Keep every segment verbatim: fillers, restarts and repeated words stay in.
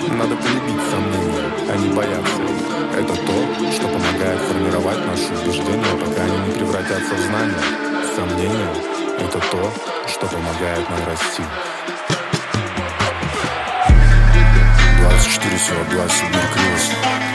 Надо полюбить сомнения, а не бояться их. Это то, что помогает формировать наши убеждения, пока они не превратятся в знания. Сомнения — это то, что помогает нам расти. двадцать четыре сорок два, Сибирь, Крис.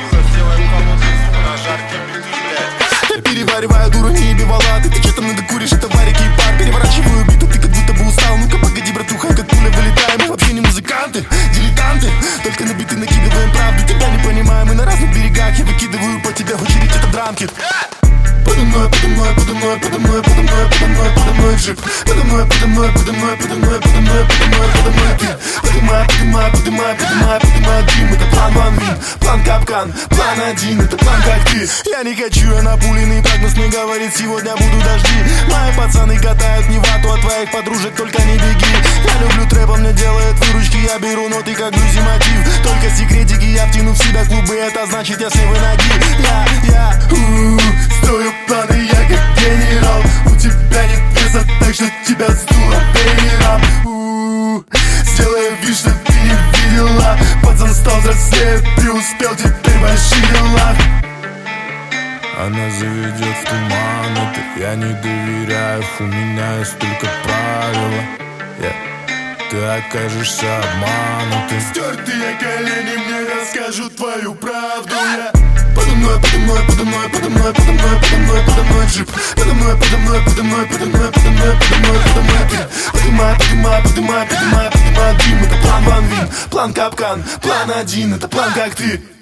Я перевариваю дуру, не бивала. Ты, ты че там надокуришь, это варики и пар. Переворачиваю биты, ты как будто бы устал. Ну-ка погоди, братуха, как пуля вылетаем. Мы вообще не музыканты, дилетанты. Только на биты накидываем правду. Тебя не понимаем, мы на разных берегах. Я выкидываю по тебе в очередь этот драмкит. Подо мной, подо мной, подо мной, подо мной, подо мной, подо мной, подо мной джип. Подо мной, подо мной, подо мной, подо мной, подо мной, подо мной, подо мной ты. Подымай, подымай, подымай, подымай, подымай дым. Это план Ван Вин, план Капкан, план один, это план как ты. Я не хочу, я напуленный, прогнозный говорит, сегодня будут дожди. Мои пацаны катают не вату, от твоих подружек только не беги. Я люблю трэп, он мне делает выручки, я беру ноты как блюзи мотив. Только секретики, я втяну в себя клубы, это значит я с левой ноги. Я, я, у строю планы, я как генерал. У тебя нет веса, так что тебя сдуло веером. У-у-у. Сделай вид, что ты не видела. Пацан стал взрослее, преуспел, теперь большие дела. Она заведет в туман, это я не доверяю. У меня есть только правила, yeah. Ты окажешься обманутым. Стертые колени, мне расскажут твою правду. Я подо мной, подо мной, подо мной, подо мной, подо мной, подо мной, подо мной джип. Подо мной, подо мной, подо мной, подо мной, подо мной, подо мной, подо мной ты. Подымай, подымай, подымай, подымай, подымай дым. Это план Ван Вин, план Капкан, план один, это план как ты.